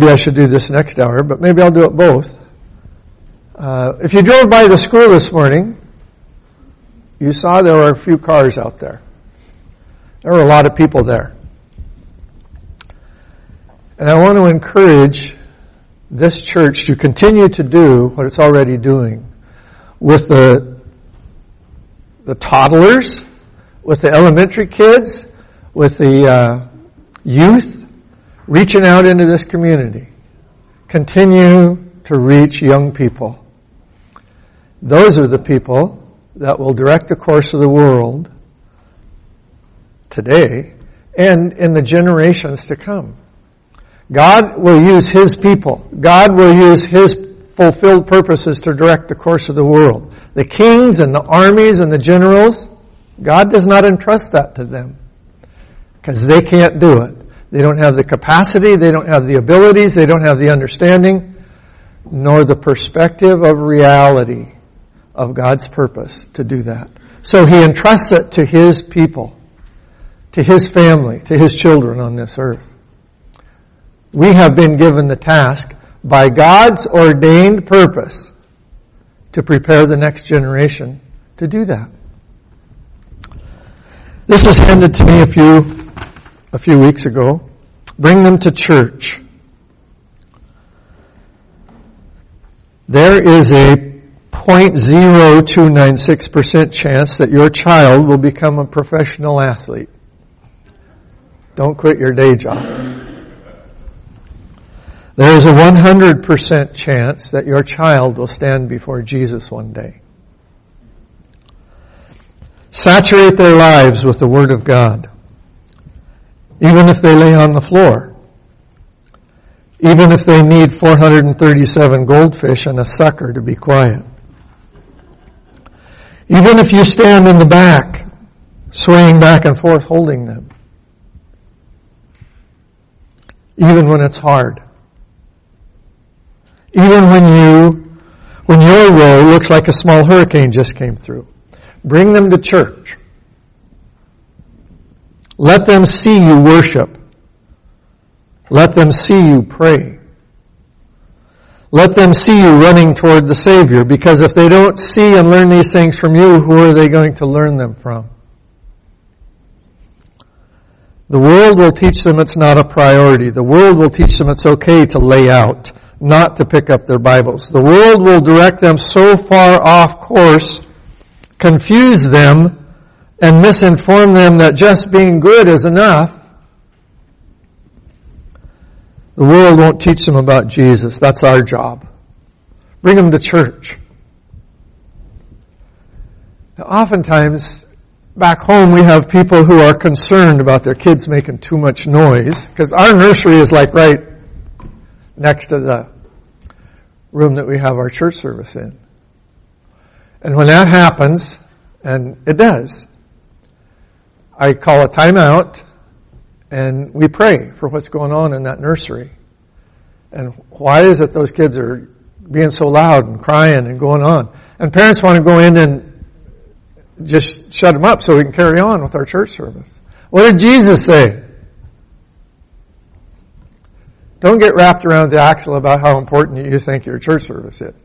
maybe I should do this next hour, but maybe I'll do it both. If you drove by the school this morning, you saw there were a few cars out there. There were a lot of people there. And I want to encourage this church to continue to do what it's already doing with the toddlers, with the elementary kids, with the youth, reaching out into this community. Continue to reach young people. Those are the people that will direct the course of the world today and in the generations to come. God will use His people. God will use His fulfilled purposes to direct the course of the world. The kings and the armies and the generals, God does not entrust that to them because they can't do it. They don't have the capacity, they don't have the abilities, they don't have the understanding, nor the perspective of reality of God's purpose to do that. So He entrusts it to His people, to His family, to His children on this earth. We have been given the task by God's ordained purpose to prepare the next generation to do that. This was handed to me a few weeks ago. Bring them to church. There is a 0.0296% chance that your child will become a professional athlete. Don't quit your day job. There is a 100% chance that your child will stand before Jesus one day. Saturate their lives with the Word of God. Even if they lay on the floor. Even if they need 437 goldfish and a sucker to be quiet. Even if you stand in the back, swaying back and forth, holding them. Even when it's hard. Even when your row looks like a small hurricane just came through. Bring them to church. Let them see you worship. Let them see you pray. Let them see you running toward the Savior, because if they don't see and learn these things from you, who are they going to learn them from? The world will teach them it's not a priority. The world will teach them it's okay to lay out, not to pick up their Bibles. The world will direct them so far off course, confuse them, and misinform them that just being good is enough. The world won't teach them about Jesus. That's our job. Bring them to church. Now, oftentimes, back home we have people who are concerned about their kids making too much noise, because our nursery is like right next to the room that we have our church service in. And when that happens, and it does, I call a timeout and we pray for what's going on in that nursery. And why is it those kids are being so loud and crying and going on? And parents want to go in and just shut them up so we can carry on with our church service. What did Jesus say? Don't get wrapped around the axle about how important you think your church service is.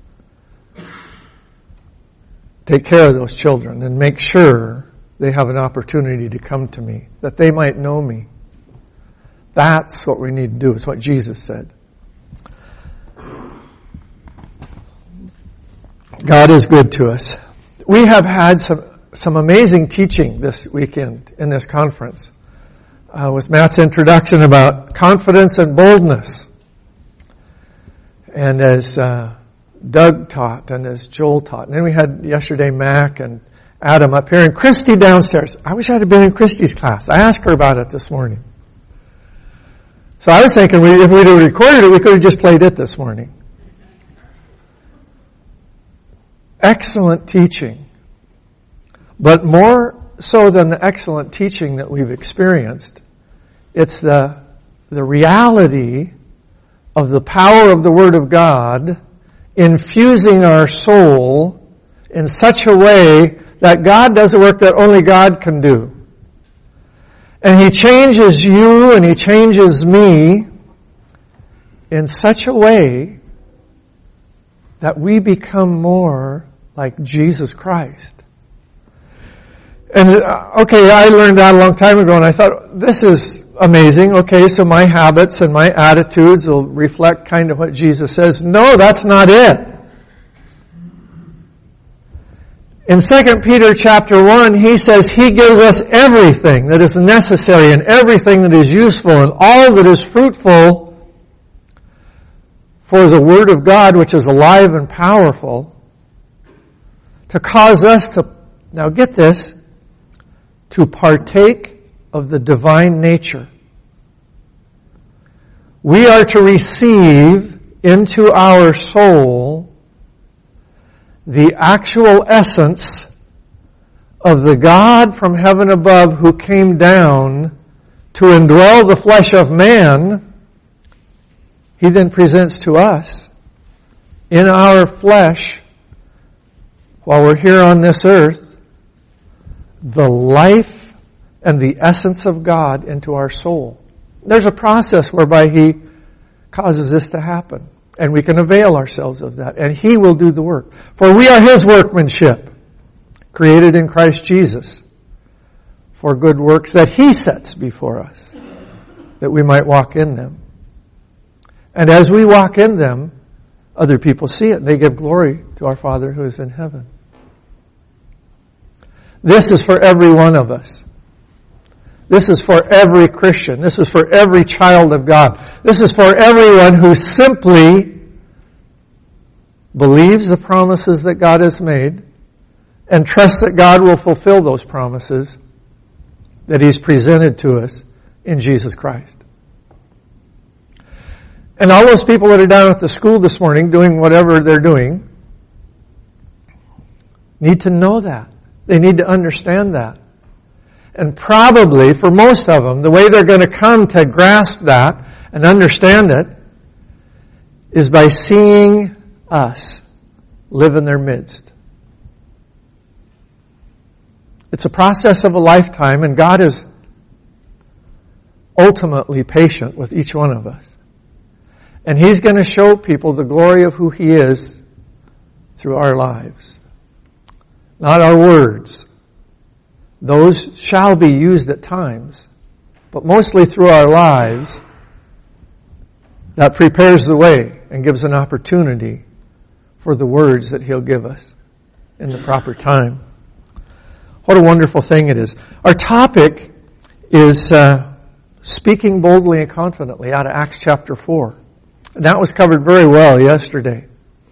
Take care of those children and make sure they have an opportunity to come to me, that they might know me. That's what we need to do. It's what Jesus said. God is good to us. We have had some amazing teaching this weekend in this conference with Matt's introduction about confidence and boldness. And as Doug taught and as Joel taught. And then we had yesterday Mac and Adam up here and Christy downstairs. I wish I had been in Christy's class. I asked her about it this morning. So I was thinking if we'd have recorded it, we could have just played it this morning. Excellent teaching. But more so than the excellent teaching that we've experienced, it's the reality of the power of the Word of God infusing our soul in such a way that God does a work that only God can do. And He changes you and He changes me in such a way that we become more like Jesus Christ. And okay, I learned that a long time ago, and I thought, this is amazing. Okay, so my habits and my attitudes will reflect kind of what Jesus says. No, that's not it. In 2 Peter chapter 1, he says he gives us everything that is necessary and everything that is useful and all that is fruitful for the Word of God, which is alive and powerful, to cause us to, now get this, to partake of the divine nature. We are to receive into our soul the actual essence of the God from heaven above who came down to indwell the flesh of man. He then presents to us in our flesh, while we're here on this earth, the life and the essence of God into our soul. There's a process whereby He causes this to happen. And we can avail ourselves of that. And He will do the work. For we are His workmanship, created in Christ Jesus, for good works that He sets before us, that we might walk in them. And as we walk in them, other people see it, and they give glory to our Father who is in heaven. This is for every one of us. This is for every Christian. This is for every child of God. This is for everyone who simply believes the promises that God has made and trusts that God will fulfill those promises that He's presented to us in Jesus Christ. And all those people that are down at the school this morning doing whatever they're doing need to know that. They need to understand that. And probably, for most of them, the way they're going to come to grasp that and understand it is by seeing us live in their midst. It's a process of a lifetime, and God is ultimately patient with each one of us. And He's going to show people the glory of who He is through our lives. Not our words. Those shall be used at times, but mostly through our lives. That prepares the way and gives an opportunity for the words that He'll give us in the proper time. What a wonderful thing it is. Our topic is speaking boldly and confidently out of Acts chapter 4. And that was covered very well yesterday.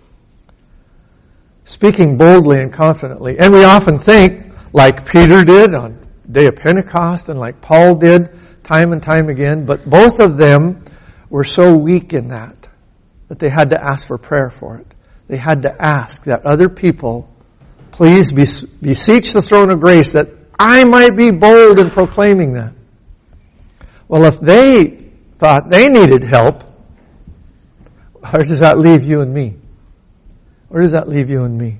Speaking boldly and confidently. And we often think, like Peter did on the day of Pentecost and like Paul did time and time again, but both of them were so weak in that they had to ask for prayer for it. They had to ask that other people please beseech the throne of grace that I might be bold in proclaiming that. Well, if they thought they needed help, where does that leave you and me? Where does that leave you and me?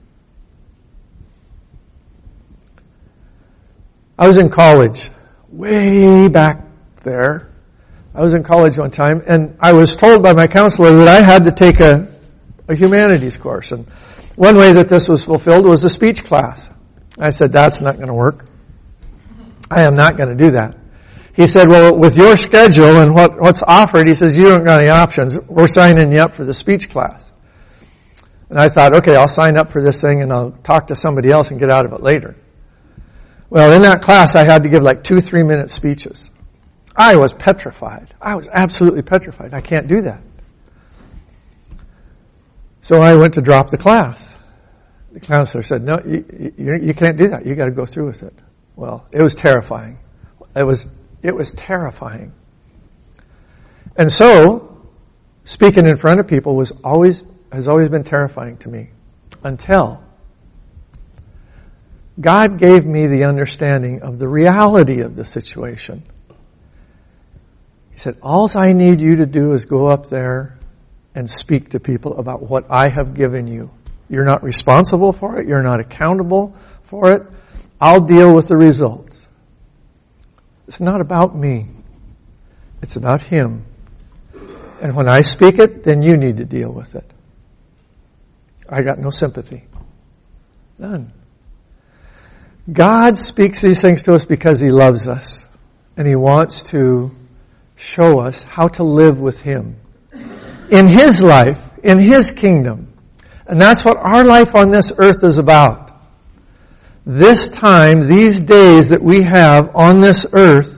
I was in college, way back there. I was in college one time, and I was told by my counselor that I had to take a humanities course. And one way that this was fulfilled was a speech class. I said, that's not going to work. I am not going to do that. He said, well, with your schedule and what's offered, he says, you don't got any options. We're signing you up for the speech class. And I thought, okay, I'll sign up for this thing and I'll talk to somebody else and get out of it later. Well, in that class, I had to give like 2 3-minute speeches. I was petrified. I was absolutely petrified. I can't do that. So I went to drop the class. The counselor said, no, you can't do that. You got to go through with it. Well, it was terrifying. It was terrifying. And so, speaking in front of people has always been terrifying to me until God gave me the understanding of the reality of the situation. He said, all I need you to do is go up there and speak to people about what I have given you. You're not responsible for it. You're not accountable for it. I'll deal with the results. It's not about me. It's about Him. And when I speak it, then you need to deal with it. I got no sympathy. None. God speaks these things to us because He loves us. And He wants to show us how to live with Him. In His life, in His kingdom. And that's what our life on this earth is about. This time, these days that we have on this earth,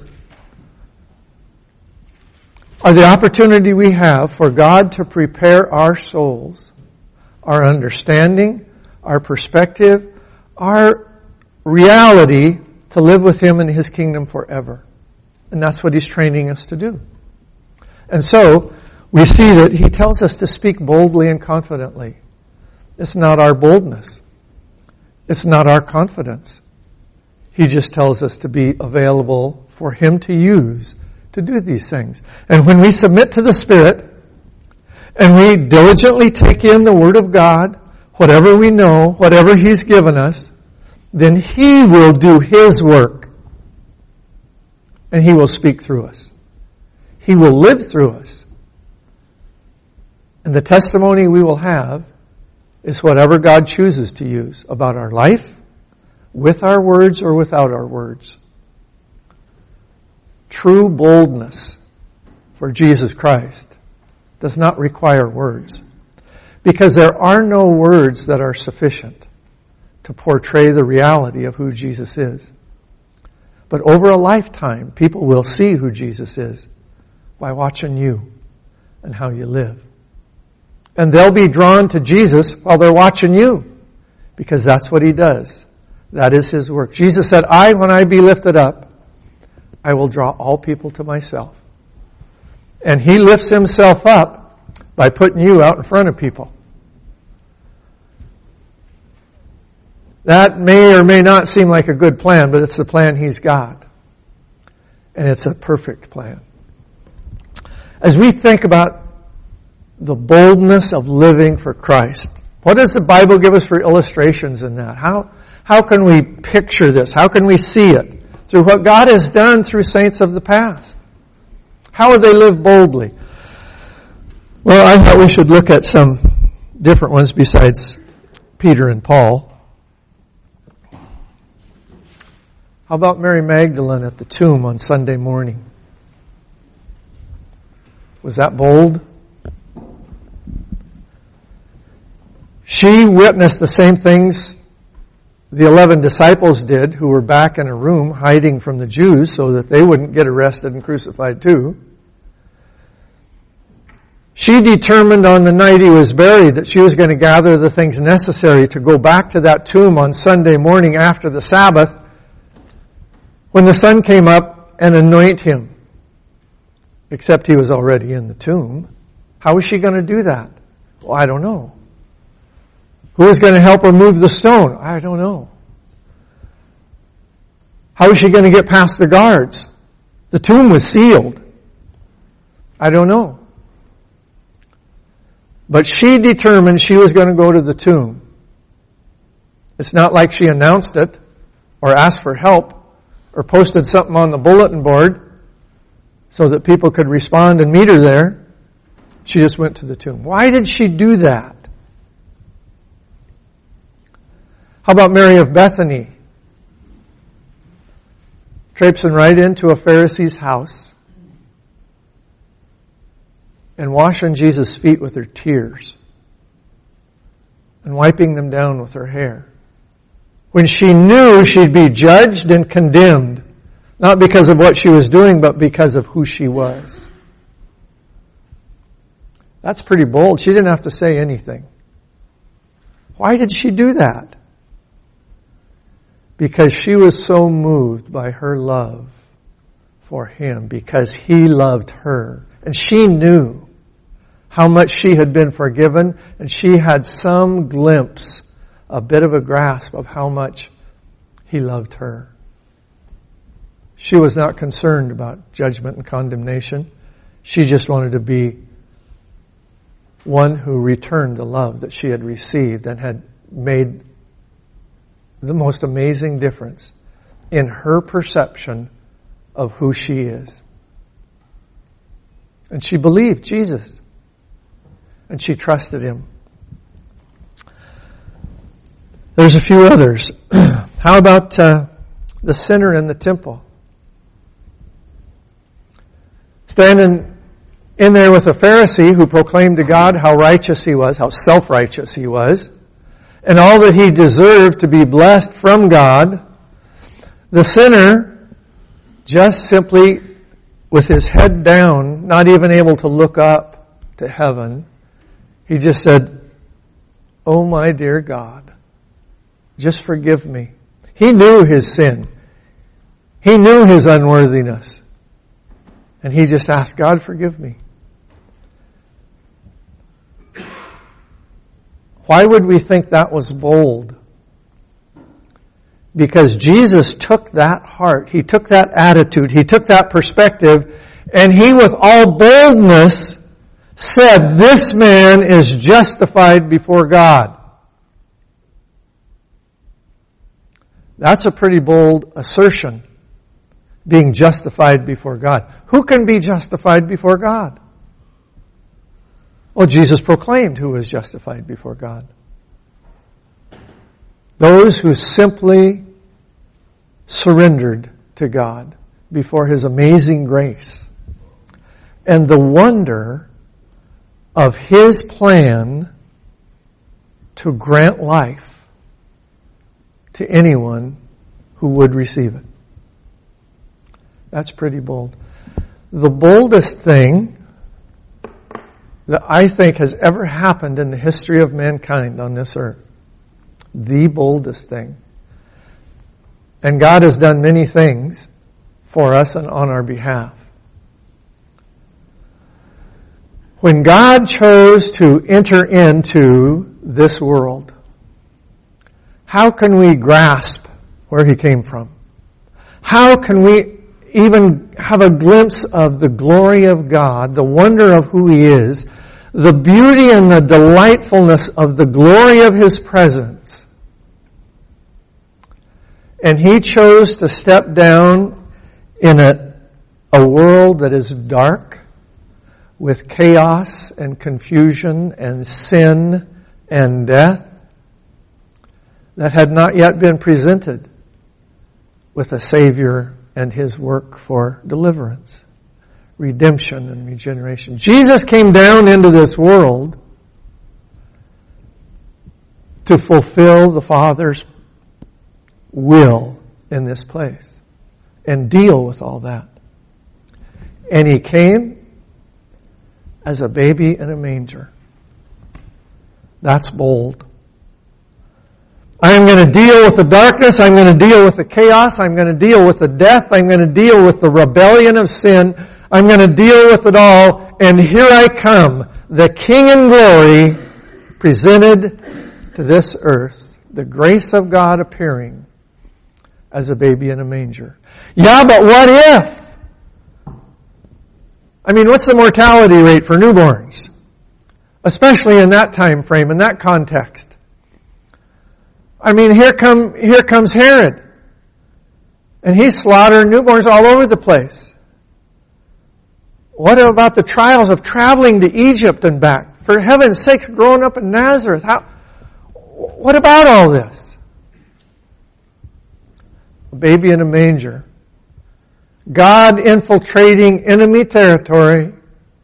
are the opportunity we have for God to prepare our souls, our understanding, our perspective, our reality to live with Him in His kingdom forever. And that's what He's training us to do. And so, we see that He tells us to speak boldly and confidently. It's not our boldness. It's not our confidence. He just tells us to be available for Him to use to do these things. And when we submit to the Spirit, and we diligently take in the Word of God, whatever we know, whatever He's given us, then He will do His work. And He will speak through us. He will live through us. And the testimony we will have is whatever God chooses to use about our life, with our words or without our words. True boldness for Jesus Christ does not require words, because there are no words that are sufficient to portray the reality of who Jesus is. But over a lifetime, people will see who Jesus is by watching you and how you live. And they'll be drawn to Jesus while they're watching you, because that's what He does. That is His work. Jesus said, when I be lifted up, I will draw all people to myself. And He lifts Himself up by putting you out in front of people. That may or may not seem like a good plan, but it's the plan He's got. And it's a perfect plan. As we think about the boldness of living for Christ, what does the Bible give us for illustrations in that? How can we picture this? How can we see it? Through what God has done through saints of the past. How have they lived boldly? Well, I thought we should look at some different ones besides Peter and Paul. How about Mary Magdalene at the tomb on Sunday morning? Was that bold? She witnessed the same things the 11 disciples did, who were back in a room hiding from the Jews so that they wouldn't get arrested and crucified too. She determined on the night He was buried that she was going to gather the things necessary to go back to that tomb on Sunday morning after the Sabbath when the sun came up and anoint Him. Except He was already in the tomb. How was she going to do that? Well, I don't know. Who is going to help her move the stone? I don't know. How is she going to get past the guards? The tomb was sealed. I don't know. But she determined she was going to go to the tomb. It's not like she announced it or asked for help or posted something on the bulletin board so that people could respond and meet her there. She just went to the tomb. Why did she do that? How about Mary of Bethany? Traipsing right into a Pharisee's house and washing Jesus' feet with her tears and wiping them down with her hair. When she knew she'd be judged and condemned, not because of what she was doing, but because of who she was. That's pretty bold. She didn't have to say anything. Why did she do that? Because she was so moved by her love for Him, because He loved her. And she knew how much she had been forgiven, and she had some glimpse, a bit of a grasp of how much He loved her. She was not concerned about judgment and condemnation. She just wanted to be one who returned the love that she had received and had made the most amazing difference in her perception of who she is. And she believed Jesus. And she trusted Him. There's a few others. How about the sinner in the temple? Standing in there with a Pharisee who proclaimed to God how righteous he was, how self-righteous he was, and all that he deserved to be blessed from God. The sinner, just simply with his head down, not even able to look up to heaven, he just said, "Oh my dear God, just forgive me." He knew his sin. He knew his unworthiness. And he just asked, "God, forgive me." Why would we think that was bold? Because Jesus took that heart, He took that attitude, He took that perspective, and He with all boldness said, "This man is justified before God." That's a pretty bold assertion, being justified before God. Who can be justified before God? Well, Jesus proclaimed who was justified before God. Those who simply surrendered to God before His amazing grace and the wonder of His plan to grant life to anyone who would receive it. That's pretty bold. The boldest thing that I think has ever happened in the history of mankind on this earth, the boldest thing. And God has done many things for us and on our behalf. When God chose to enter into this world, how can we grasp where He came from? How can we even have a glimpse of the glory of God, the wonder of who He is, the beauty and the delightfulness of the glory of His presence? And He chose to step down in a world that is dark, with chaos and confusion and sin and death, that had not yet been presented with a Savior and His work for deliverance, redemption, and regeneration. Jesus came down into this world to fulfill the Father's will in this place and deal with all that. And He came as a baby in a manger. That's bold. I am going to deal with the darkness. I'm going to deal with the chaos. I'm going to deal with the death. I'm going to deal with the rebellion of sin. I'm going to deal with it all. And here I come, the King in glory, presented to this earth, the grace of God appearing as a baby in a manger. Yeah, but what if? I mean, what's the mortality rate for newborns? Especially in that time frame, in that context. I mean, here comes Herod. And he's slaughtering newborns all over the place. What about the trials of traveling to Egypt and back? For heaven's sake, growing up in Nazareth. What about all this? A baby in a manger. God infiltrating enemy territory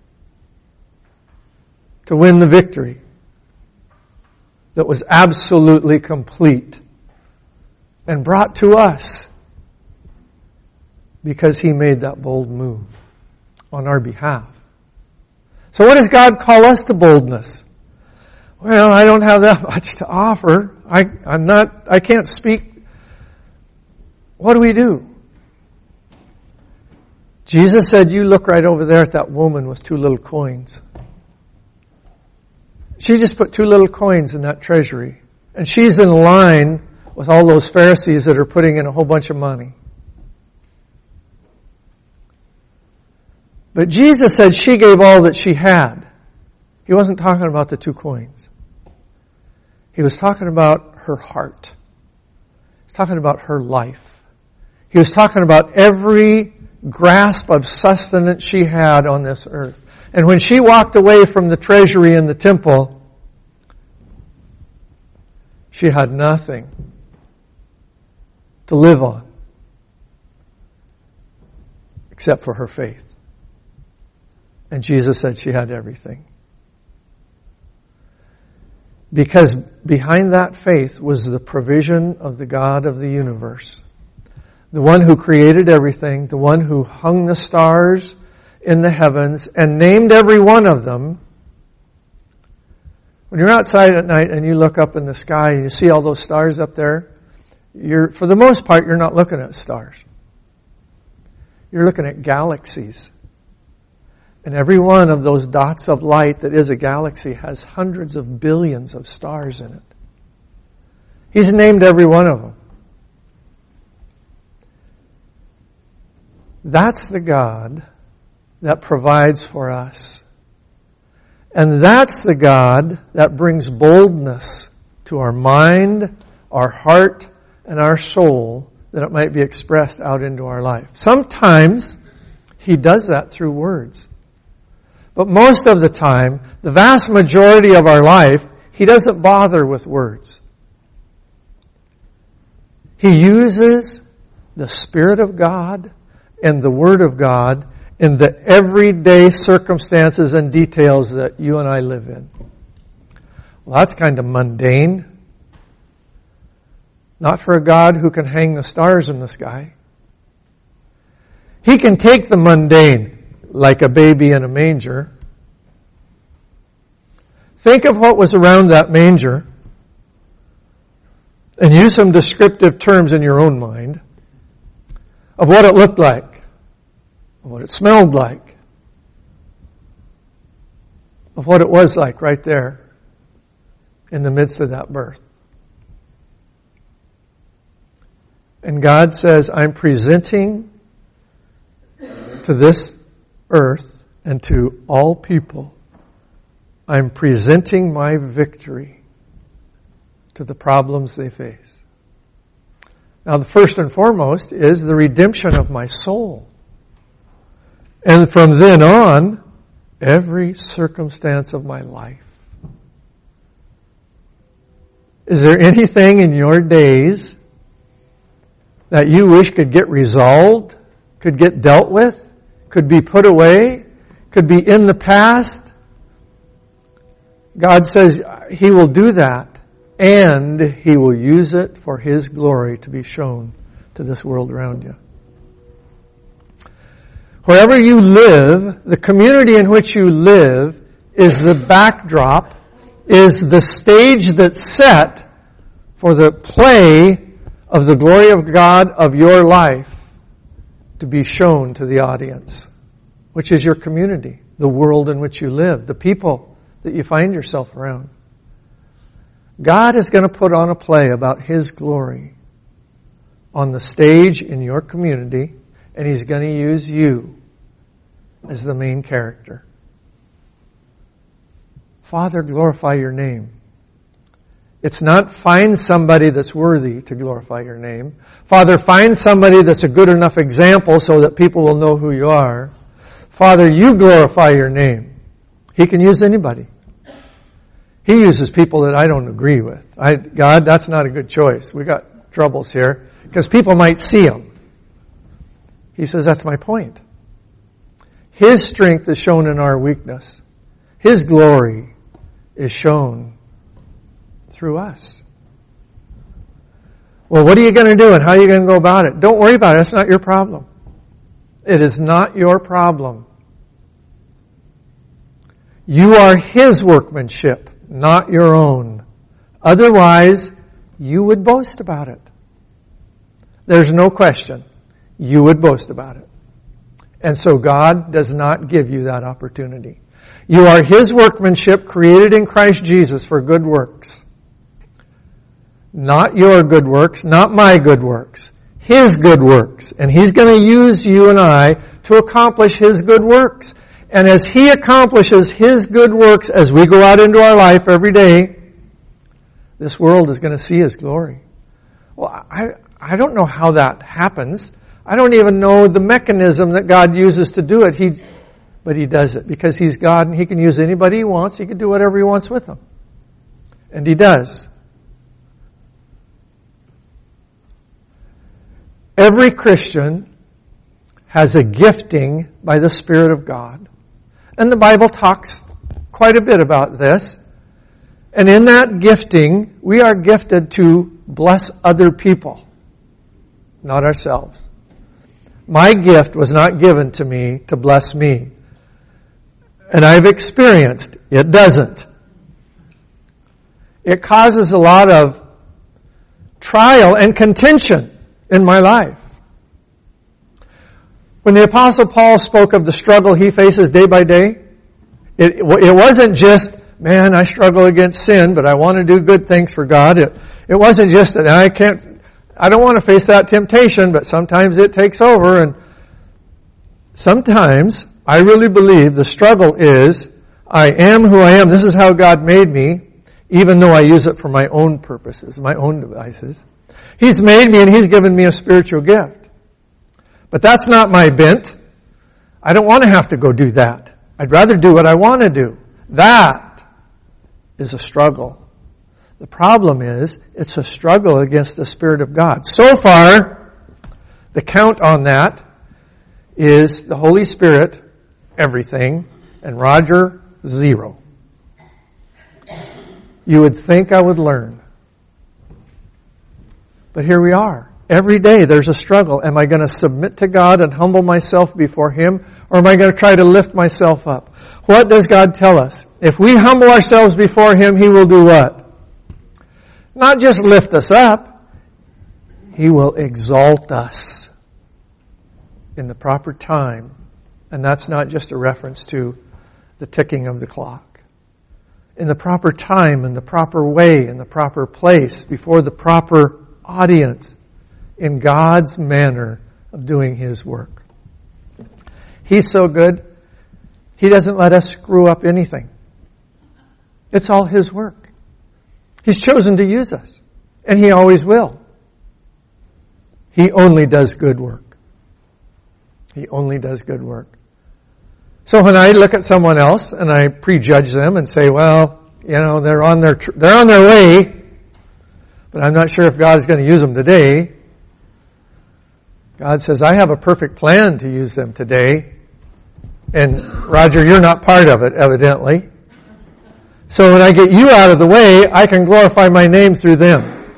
to win the victory that was absolutely complete and brought to us because He made that bold move on our behalf. So what does God call us to boldness? Well, I don't have that much to offer. I can't speak. What do we do? Jesus said, "You look right over there at that woman with 2 little coins." She just put 2 little coins in that treasury. And she's in line with all those Pharisees that are putting in a whole bunch of money. But Jesus said she gave all that she had. He wasn't talking about the 2 coins. He was talking about her heart. He was talking about her life. He was talking about every grasp of sustenance she had on this earth. And when she walked away from the treasury in the temple, she had nothing to live on except for her faith. And Jesus said she had everything. Because behind that faith was the provision of the God of the universe. The one who created everything, the one who hung the stars in the heavens and named every one of them. When you're outside at night and you look up in the sky and you see all those stars up there, for the most part, you're not looking at stars. You're looking at galaxies. And every one of those dots of light that is a galaxy has hundreds of billions of stars in it. He's named every one of them. That's the God that provides for us. And that's the God that brings boldness to our mind, our heart, and our soul, that it might be expressed out into our life. Sometimes He does that through words. But most of the time, the vast majority of our life, He doesn't bother with words. He uses the Spirit of God and the Word of God in the everyday circumstances and details that you and I live in. Well, that's kind of mundane. Not for a God who can hang the stars in the sky. He can take the mundane, like a baby in a manger. Think of what was around that manger and use some descriptive terms in your own mind of what it looked like, of what it smelled like, of what it was like right there in the midst of that birth. And God says, I'm presenting to this earth and to all people, I'm presenting my victory to the problems they face. Now, the first and foremost is the redemption of my soul. And from then on, every circumstance of my life. Is there anything in your days that you wish could get resolved, could get dealt with, could be put away, could be in the past? God says He will do that, and He will use it for His glory to be shown to this world around you. Wherever you live, the community in which you live is the backdrop, is the stage that's set for the play of the glory of God of your life to be shown to the audience, which is your community, the world in which you live, the people that you find yourself around. God is going to put on a play about His glory on the stage in your community, and He's going to use you as the main character. Father, glorify your name. It's not find somebody that's worthy to glorify your name. Father, find somebody that's a good enough example so that people will know who you are. Father, you glorify your name. He can use anybody. He uses people that I don't agree with. God, that's not a good choice. We got troubles here because people might see Him. He says, that's my point. His strength is shown in our weakness. His glory is shown through us. Well, what are you going to do and how are you going to go about it? Don't worry about it. That's not your problem. It is not your problem. You are His workmanship, not your own. Otherwise, you would boast about it. There's no question. You would boast about it. And so God does not give you that opportunity. You are His workmanship created in Christ Jesus for good works. Not your good works, not my good works. His good works. And He's going to use you and I to accomplish His good works. And as He accomplishes His good works as we go out into our life every day, this world is going to see His glory. Well, I don't know how that happens. I don't even know the mechanism that God uses to do it. But He does it because He's God and He can use anybody He wants. He can do whatever He wants with them. And He does. Every Christian has a gifting by the Spirit of God. And the Bible talks quite a bit about this. And in that gifting, we are gifted to bless other people, not ourselves. My gift was not given to me to bless me. And I've experienced it doesn't. It causes a lot of trial and contention in my life. When the Apostle Paul spoke of the struggle he faces day by day, it wasn't just, man, I struggle against sin, but I want to do good things for God. It wasn't just that I don't want to face that temptation, but sometimes it takes over. And sometimes I really believe the struggle is, I am who I am. This is how God made me, even though I use it for my own purposes, my own devices. He's made me and He's given me a spiritual gift. But that's not my bent. I don't want to have to go do that. I'd rather do what I want to do. That is a struggle. The problem is, it's a struggle against the Spirit of God. So far, the count on that is the Holy Spirit, everything, and Roger, 0. You would think I would learn. But here we are. Every day there's a struggle. Am I going to submit to God and humble myself before Him? Or am I going to try to lift myself up? What does God tell us? If we humble ourselves before Him, He will do what? Not just lift us up. He will exalt us in the proper time. And that's not just a reference to the ticking of the clock. In the proper time, in the proper way, in the proper place, before the proper audience, in God's manner of doing His work. He's so good, He doesn't let us screw up anything. It's all His work. He's chosen to use us, and He always will. He only does good work. He only does good work. So when I look at someone else and I prejudge them and say, well, they're on their way, but I'm not sure if God's going to use them today. God says, I have a perfect plan to use them today. And Roger, you're not part of it, evidently. So when I get you out of the way, I can glorify my name through them.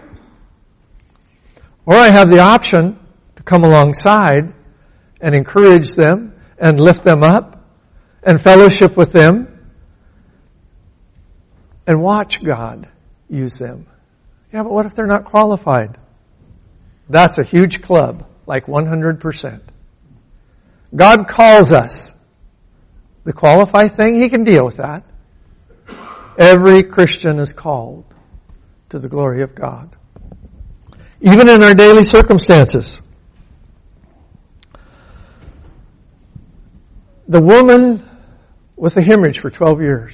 Or I have the option to come alongside and encourage them and lift them up and fellowship with them and watch God use them. Yeah, but what if they're not qualified? That's a huge club, like 100%. God calls us. The qualified thing, He can deal with that. Every Christian is called to the glory of God. Even in our daily circumstances. The woman with a hemorrhage for 12 years.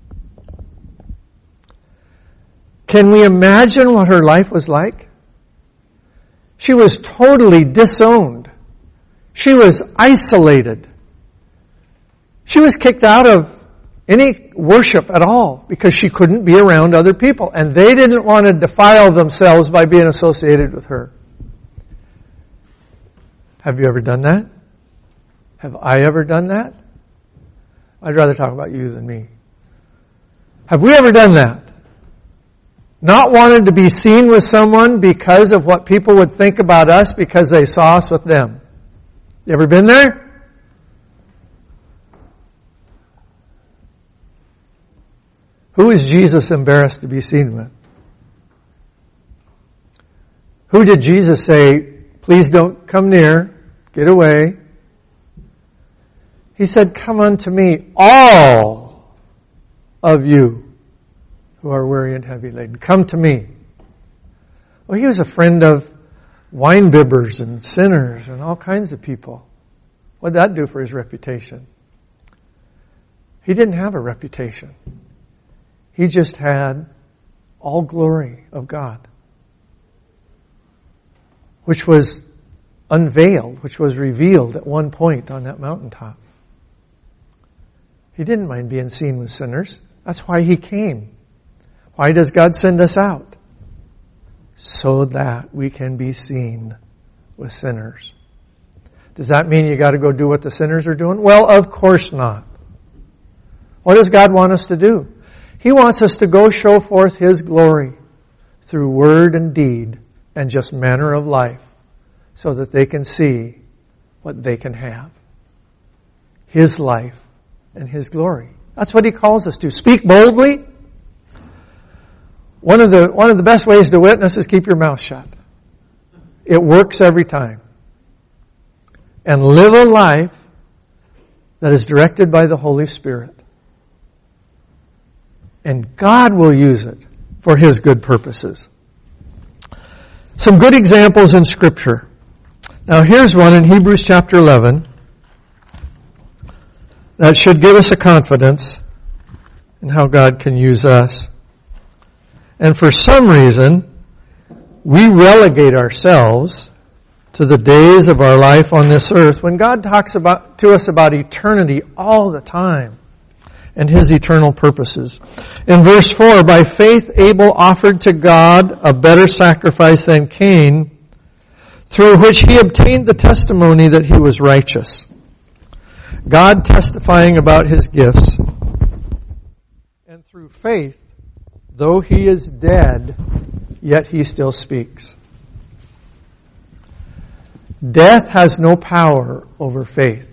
Can we imagine what her life was like? She was totally disowned. She was isolated. She was kicked out of any worship at all because she couldn't be around other people. And they didn't want to defile themselves by being associated with her. Have you ever done that? Have I ever done that? I'd rather talk about you than me. Have we ever done that? Not wanted to be seen with someone because of what people would think about us because they saw us with them. You ever been there? Who is Jesus embarrassed to be seen with? Who did Jesus say, please don't come near, get away? He said, come unto me, all of you who are weary and heavy laden. Come to me. Well, He was a friend of wine bibbers and sinners and all kinds of people. What did that do for His reputation? He didn't have a reputation. He just had all glory of God, which was unveiled, which was revealed at one point on that mountaintop. He didn't mind being seen with sinners. That's why He came. Why does God send us out? So that we can be seen with sinners. Does that mean you got to go do what the sinners are doing? Well, of course not. What does God want us to do? He wants us to go show forth His glory through word and deed and just manner of life so that they can see what they can have. His life and His glory. That's what He calls us to. Speak boldly. One of the best ways to witness is keep your mouth shut. It works every time. And live a life that is directed by the Holy Spirit. And God will use it for His good purposes. Some good examples in Scripture. Now here's one in Hebrews chapter 11 that should give us a confidence in how God can use us. And for some reason, we relegate ourselves to the days of our life on this earth when God talks to us about eternity all the time and His eternal purposes. In verse 4, by faith Abel offered to God a better sacrifice than Cain, through which he obtained the testimony that he was righteous, God testifying about his gifts. And through faith, though he is dead, yet he still speaks. Death has no power over faith.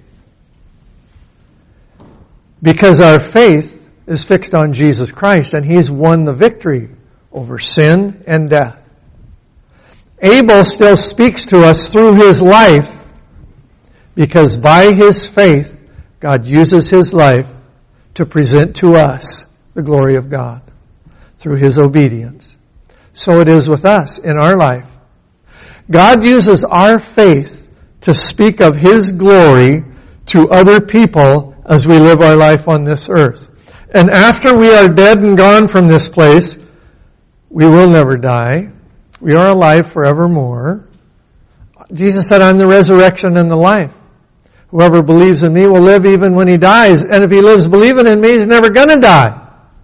Because our faith is fixed on Jesus Christ, and He's won the victory over sin and death. Abel still speaks to us through his life, because by his faith, God uses his life to present to us the glory of God through his obedience. So it is with us in our life. God uses our faith to speak of His glory to other people as we live our life on this earth. And after we are dead and gone from this place, we will never die. We are alive forevermore. Jesus said, I'm the resurrection and the life. Whoever believes in me will live even when he dies. And if he lives believing in me, he's never going to die.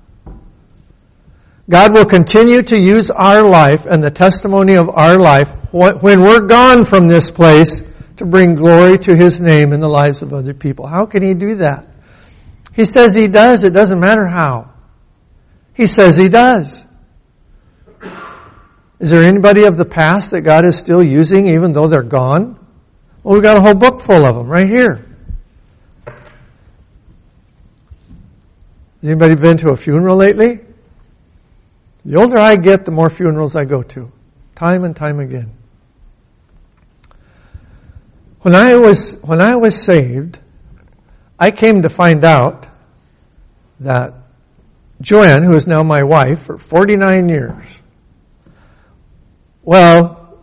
God will continue to use our life and the testimony of our life when we're gone from this place to bring glory to His name in the lives of other people. How can He do that? He says He does. It doesn't matter how. He says He does. Is there anybody of the past that God is still using even though they're gone? Well, we've got a whole book full of them right here. Has anybody been to a funeral lately? The older I get, the more funerals I go to. Time and time again. When I was saved, I came to find out that Joanne, who is now my wife for 49 years, well,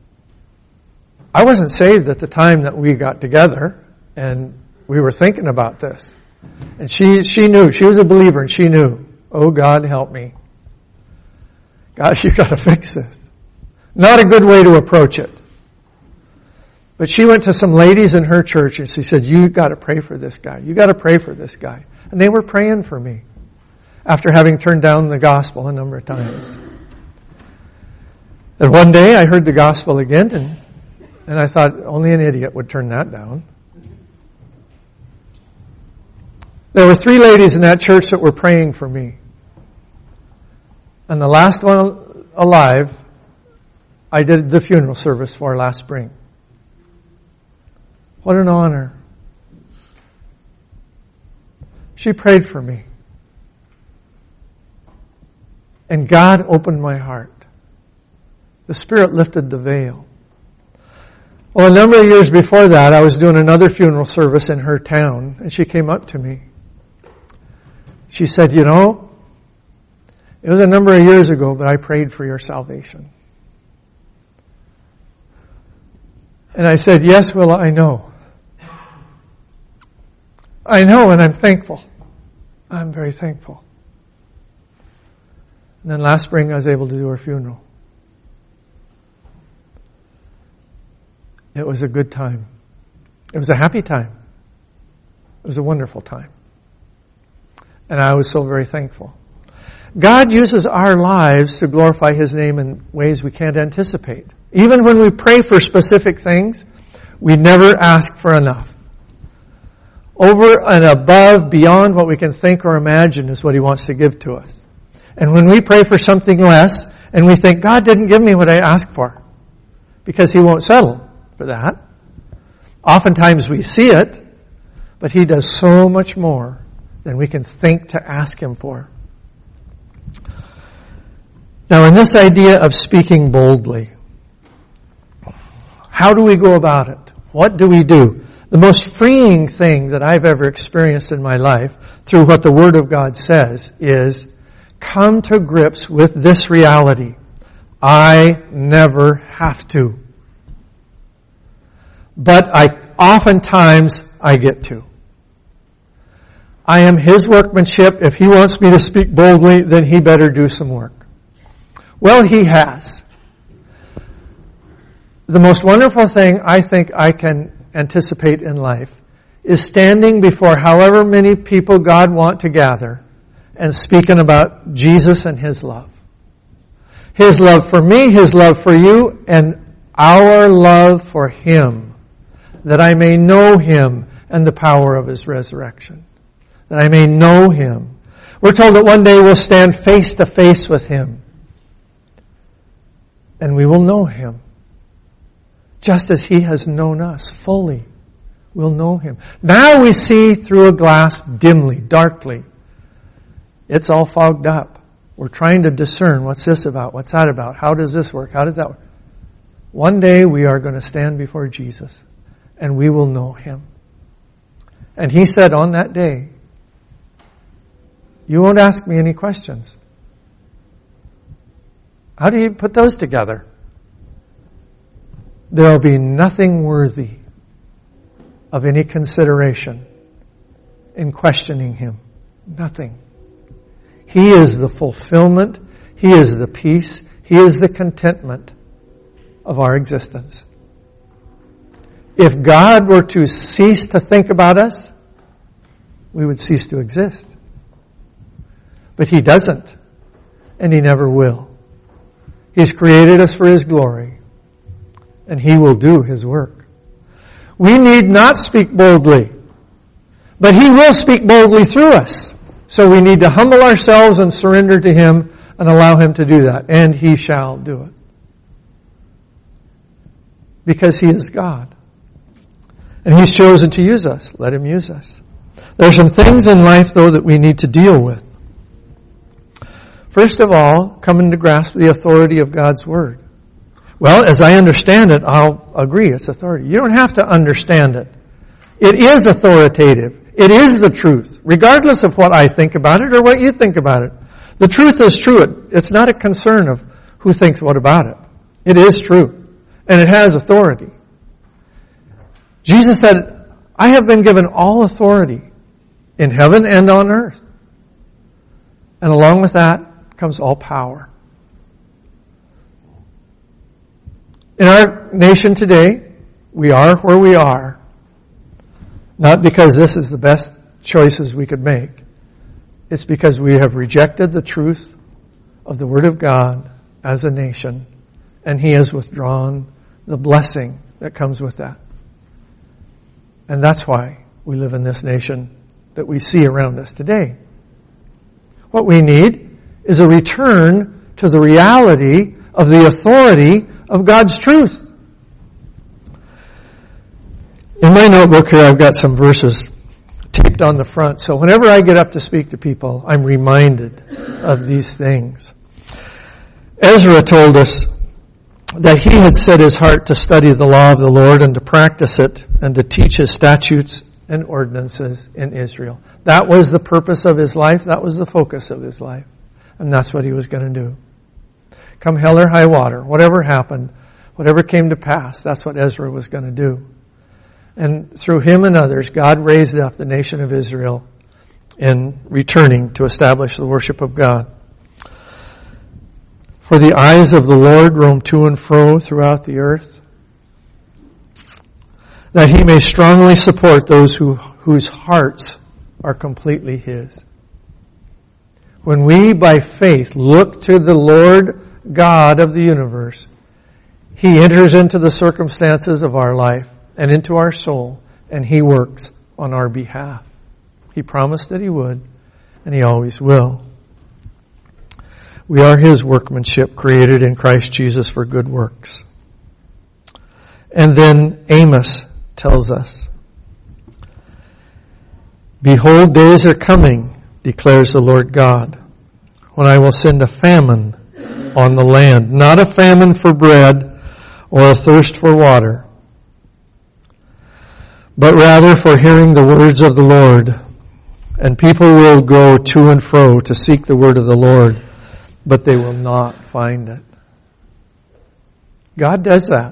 I wasn't saved at the time that we got together, and we were thinking about this. And she knew. She was a believer, and she knew. Oh, God, help me. God, you've got to fix this. Not a good way to approach it. But she went to some ladies in her church and she said, you've got to pray for this guy. You've got to pray for this guy. And they were praying for me after having turned down the gospel a number of times. And one day I heard the gospel again and I thought only an idiot would turn that down. There were 3 ladies in that church that were praying for me. And the last one alive, I did the funeral service for last spring. What an honor. She prayed for me. And God opened my heart. The Spirit lifted the veil. Well, a number of years before that, I was doing another funeral service in her town, and she came up to me. She said, you know, it was a number of years ago, but I prayed for your salvation. And I said, yes, well, I know. I know, and I'm thankful. I'm very thankful. And then last spring, I was able to do her funeral. It was a good time. It was a happy time. It was a wonderful time. And I was so very thankful. God uses our lives to glorify His name in ways we can't anticipate. Even when we pray for specific things, we never ask for enough. Over and above, beyond what we can think or imagine is what He wants to give to us. And when we pray for something less, and we think, God didn't give me what I asked for, because He won't settle for that. Oftentimes we see it, but He does so much more than we can think to ask Him for. Now, in this idea of speaking boldly, how do we go about it? What do we do? The most freeing thing that I've ever experienced in my life through what the Word of God says is come to grips with this reality. I never have to. But oftentimes I get to. I am His workmanship. If He wants me to speak boldly, then He better do some work. Well, He has. The most wonderful thing I think I can anticipate in life is standing before however many people God want to gather and speaking about Jesus and His love. His love for me, His love for you, and our love for Him, that I may know Him and the power of His resurrection. That I may know Him. We're told that one day we'll stand face to face with Him. And we will know Him. Just as He has known us fully. We'll know Him. Now we see through a glass dimly, darkly. It's all fogged up. We're trying to discern what's this about, what's that about, how does this work, how does that work. One day we are going to stand before Jesus and we will know Him. And He said on that day, you won't ask me any questions. How do you put those together? There will be nothing worthy of any consideration in questioning Him. Nothing. He is the fulfillment. He is the peace. He is the contentment of our existence. If God were to cease to think about us, we would cease to exist. But He doesn't, and He never will. He's created us for His glory, and He will do His work. We need not speak boldly, but He will speak boldly through us. So we need to humble ourselves and surrender to Him and allow Him to do that, and He shall do it. Because He is God. And He's chosen to use us. Let Him use us. There are some things in life, though, that we need to deal with. First of all, coming to grasp the authority of God's Word. Well, as I understand it, I'll agree it's authority. You don't have to understand it. It is authoritative. It is the truth, regardless of what I think about it or what you think about it. The truth is true. It's not a concern of who thinks what about it. It is true. And it has authority. Jesus said, I have been given all authority in heaven and on earth. And along with that comes all power. In our nation today, we are where we are, not because this is the best choices we could make. It's because we have rejected the truth of the Word of God as a nation, and He has withdrawn the blessing that comes with that. And that's why we live in this nation that we see around us today. What we need is a return to the reality of the authority of God's truth. In my notebook here, I've got some verses taped on the front. So whenever I get up to speak to people, I'm reminded of these things. Ezra told us that he had set his heart to study the law of the Lord and to practice it and to teach His statutes and ordinances in Israel. That was the purpose of his life. That was the focus of his life. And that's what he was going to do. Come hell or high water, whatever happened, whatever came to pass, that's what Ezra was going to do. And through him and others, God raised up the nation of Israel in returning to establish the worship of God. For the eyes of the Lord roam to and fro throughout the earth, that He may strongly support those whose hearts are completely His. When we, by faith, look to the Lord God of the universe, He enters into the circumstances of our life and into our soul, and He works on our behalf. He promised that He would, and He always will. We are His workmanship, created in Christ Jesus for good works. And then Amos tells us, "Behold, days are coming, declares the Lord God, when I will send a famine on the land, not a famine for bread or a thirst for water, but rather for hearing the words of the Lord. And people will go to and fro to seek the word of the Lord, but they will not find it." God does that.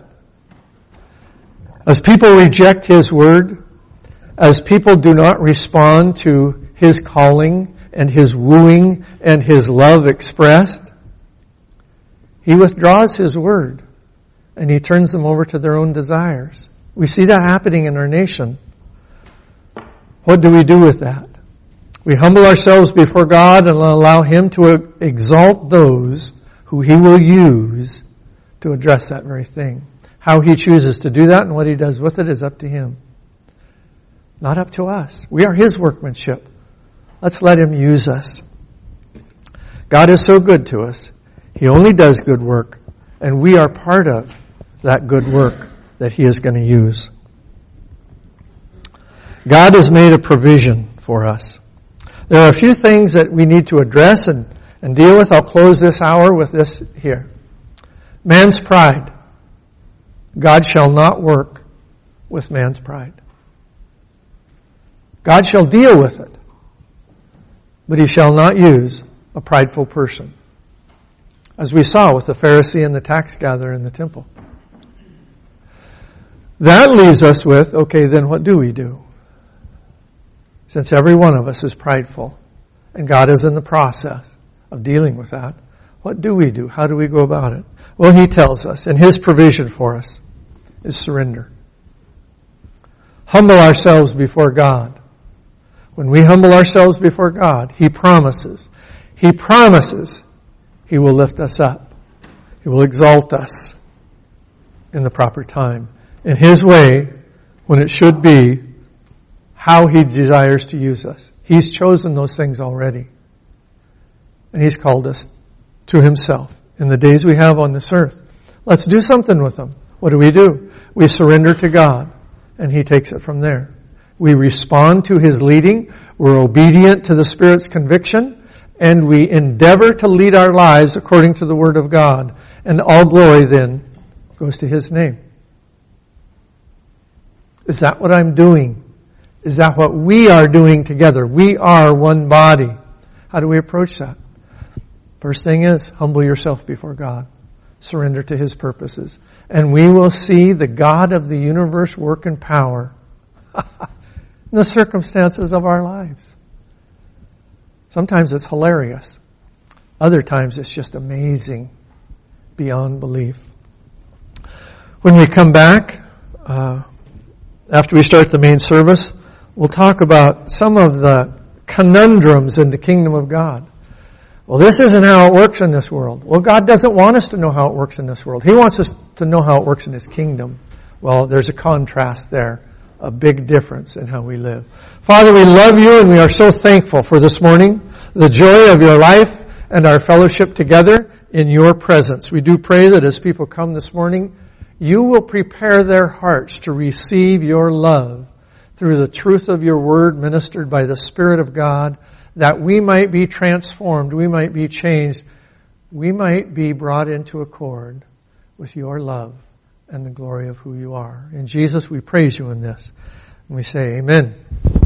As people reject His word, as people do not respond to His calling and His wooing and His love expressed, He withdraws His word and He turns them over to their own desires. We see that happening in our nation. What do we do with that? We humble ourselves before God and allow Him to exalt those who He will use to address that very thing. How He chooses to do that and what He does with it is up to Him. Not up to us. We are His workmanship. Let's let Him use us. God is so good to us. He only does good work, and we are part of that good work that He is going to use. God has made a provision for us. There are a few things that we need to address and deal with. I'll close this hour with this here. Man's pride. God shall not work with man's pride. God shall deal with it, but He shall not use a prideful person, as we saw with the Pharisee and the tax gatherer in the temple. That leaves us with, okay, then what do we do? Since every one of us is prideful, and God is in the process of dealing with that, what do we do? How do we go about it? Well, He tells us, and His provision for us is surrender. Humble ourselves before God. When we humble ourselves before God, He promises He will lift us up. He will exalt us in the proper time, in His way, when it should be, how He desires to use us. He's chosen those things already. And He's called us to Himself in the days we have on this earth. Let's do something with them. What do? We surrender to God, and He takes it from there. We respond to His leading. We're obedient to the Spirit's conviction, and we endeavor to lead our lives according to the Word of God. And all glory then goes to His name. Is that what I'm doing? Is that what we are doing together? We are one body. How do we approach that? First thing is, humble yourself before God. Surrender to His purposes. And we will see the God of the universe work in power in the circumstances of our lives. Sometimes it's hilarious. Other times it's just amazing beyond belief. When we come back, after we start the main service, we'll talk about some of the conundrums in the kingdom of God. Well, this isn't how it works in this world. Well, God doesn't want us to know how it works in this world. He wants us to know how it works in His kingdom. Well, there's a contrast there, a big difference in how we live. Father, we love You, and we are so thankful for this morning, the joy of Your life and our fellowship together in Your presence. We do pray that as people come this morning, You will prepare their hearts to receive Your love through the truth of Your word ministered by the Spirit of God, that we might be transformed, we might be changed, we might be brought into accord with Your love and the glory of who You are. In Jesus, we praise You in this. And we say amen.